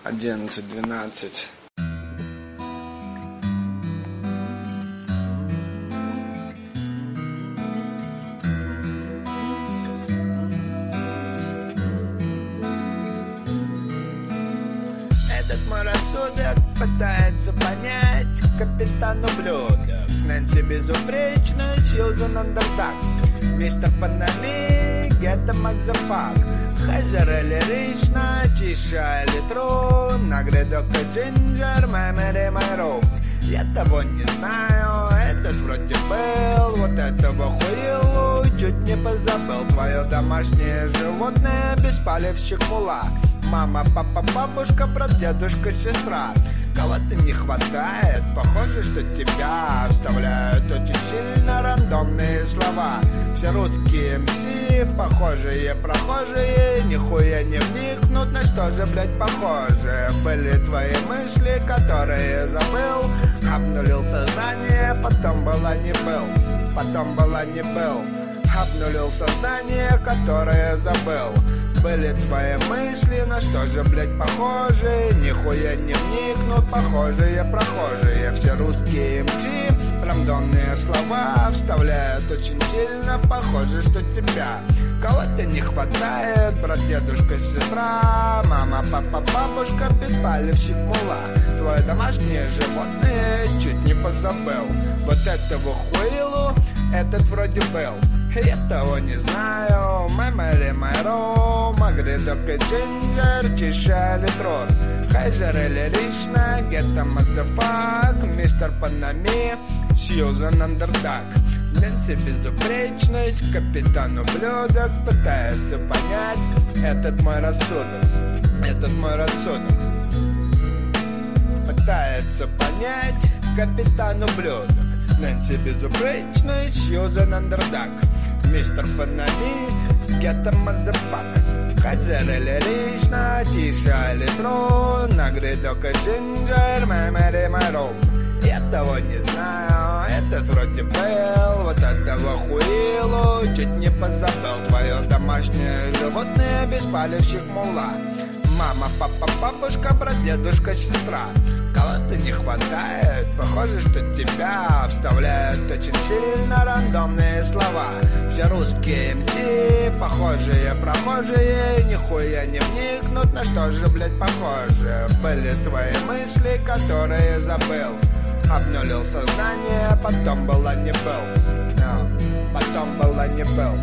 11-12. Этот мой рассудок пытается понять капитан ублюдок, Нэнси безупречно, Сьюзан андердаг, мистер Панами, гетто мазафак, Хайзер лирично, Чиша литру, Нагредок и Джинджер, Мэмери Майру. Я того не знаю, этот вроде был, вот этого хуилу чуть не позабыл. Твое домашнее животное, беспалевщик мула. Мама, папа, бабушка, брат, дедушка, сестра. Кого-то не хватает, похоже, что тебя вставляют очень сильно рандомные слова. Все русские МС, похожие, прохожие, нихуя не вникнут, на что же, блять, похоже. Были твои мысли, которые забыл, обнулил сознание, потом была не был, потом была не был. Обнулил сознание, которое забыл. Были твои мысли, на что же, блять, похожи? Нихуя не вникнут, похожие, прохожие. Все русские МЧ, рандомные слова вставляют очень сильно, похоже, что тебя кого-то не хватает. Брат, дедушка, сестра, мама, папа, бабушка, беспалевщик мула. Твое домашнее животное чуть не позабыл. Вот этого хуилу этот вроде был. Я того не знаю, Мэмери Майро, Магридок и Джинджер, Чиша литрон, Хайзер лирично, гетто мазафак, мистер Панами, Сьюзан андердаг. Нэнси безупречность, капитан ублюдок, пытается понять этот мой рассудок, этот мой рассудок. Пытается понять капитан ублюдок. Нэнси безупречность, Сьюзан андердаг. Мистер Панами, гетто мазафак, Хайзер лирично, Чиша литру, Нагридок и Джинджер, Мэмери Майру. Я того не знаю, этот вроде был, вот этого хуилу чуть не позабыл. Твое домашнее животное, беспалевщик мула. Мама, папа, бабушка, брат, дедушка, сестра. Кого-то не хватает, похоже, что тебя вставляют очень сильно рандомные слова. Все русские МС, похожие, прохожие, нихуя не вникнут, на что же, блять, похоже. Были твои мысли, которые забыл. Обнулил сознание, потом была не был, потом была не был.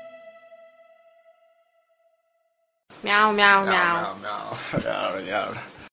Мяу, мяу, мяу. Мяу, мяу, мяу.